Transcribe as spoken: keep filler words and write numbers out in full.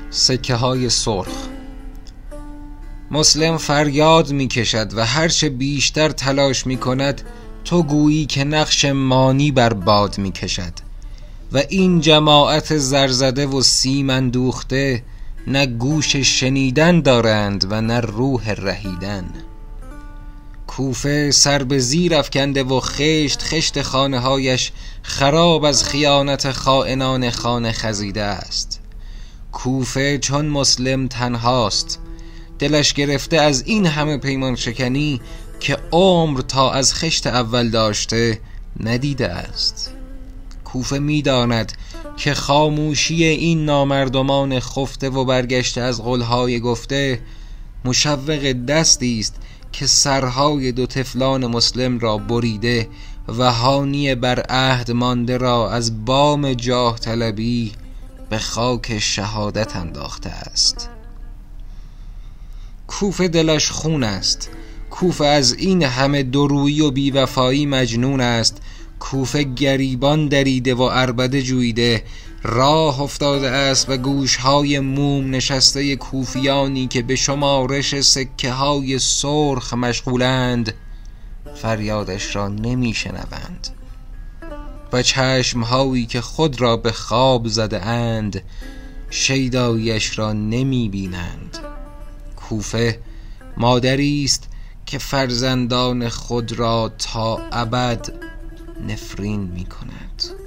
سکه های سرخ. مسلم فریاد می کشد و هرچه بیشتر تلاش می کند تو گویی که نقش مانی بر باد می کشد و این جماعت زرزده و سیم اندوخته نه گوش شنیدن دارند و نه روح رهیدن. کوفه سر به زیر افکنده و خشت خشت خانه هایش خراب از خیانت خائنان خانه خزیده است. کوفه چون مسلم تنهاست، دلش گرفته از این همه پیمان شکنی که عمر تا از خشت اول داشته ندیده است. کوفه می‌داند که خاموشی این نامردمان خفته و برگشته از قولهای گفته مشوق دستی است که سرهای دو طفلان مسلم را بریده و هانی بر عهد مانده را از بام جاه طلبی به خاک شهادت انداخته است. کوفه دلش خون است. کوفه از این همه دورویی و بیوفایی مجنون است. کوفه گریبان دریده و عربده جویده راه افتاده است و گوشهای موم نشسته کوفیانی که به شمارش سکه های سرخ مشغولند فریادش را نمی شنوند و چشمهایی که خود را به خواب زده اند شیداییش را نمی بینند. کوفه مادری است که فرزندان خود را تا ابد نفرین می کند.